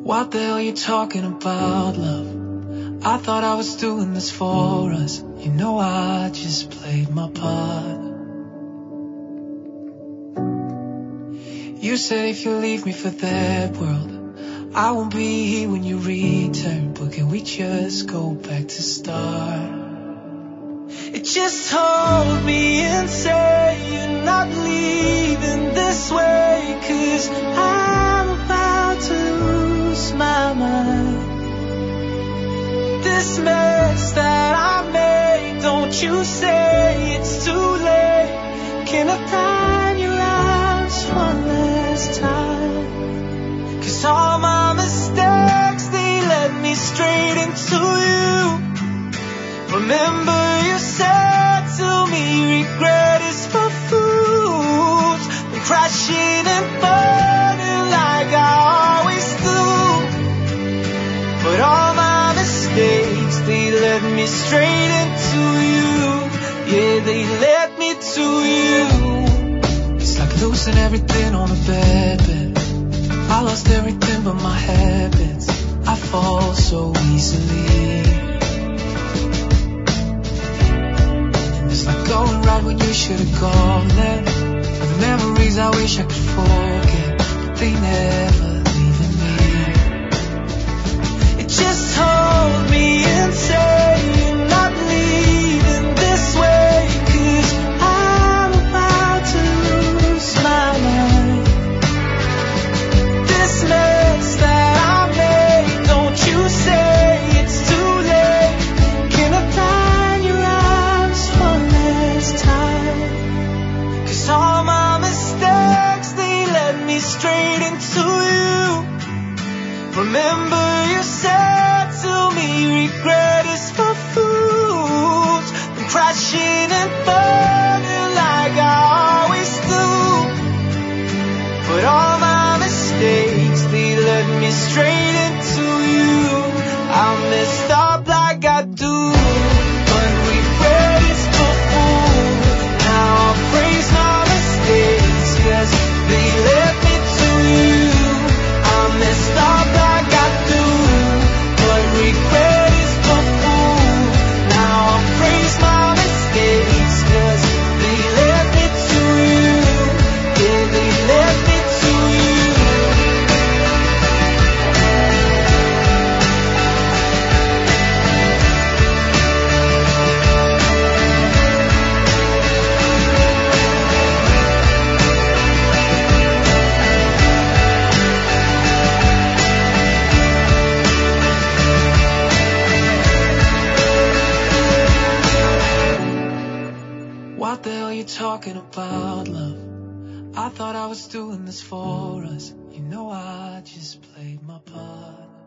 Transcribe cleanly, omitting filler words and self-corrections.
What the hell you talking about, love? I thought I was doing this for us. You know I just played my part. You said if you leave me for that world, I won't be here when you return. But can we just go back to start? It just hold me and say you're not leaving this way, 'cause I'm about to lose my mind. This mess that I made, don't you say it's too late. Can I find your arms one last time? 'Cause all my mistakes, they led me straight into you. Remember you said to me, regret is for fools. I'm crashing and burning like I always do. But all my mistakes, they led me straight into you. Yeah, they led me to you. It's like losing everything on a bed. I lost everything but my habits. I fall so easily. It's like going right when you should've gone left. The memories I wish I could forget, but they never leaving me. It just hold me and say you're not leaving this way, 'cause I'm about to lose my mind. This mess that I made, don't you say it's too late. Can I find your arms one last time? 'Cause all my mistakes, they led me straight into you. Remember you said to me, regret is for fools. I'm crashing and burning like I always do. But all my mistakes, they led me straight into you. I messed up like I do. But regret is for fools. Now I praise my mistakes, 'cause they led me to you. I messed up like I do. But regret is for fools. Now I praise my mistakes, 'cause they led me to you. Yeah, they led me to you. What the hell you talking about, love? I thought I was doing this for us. You know I just played my part.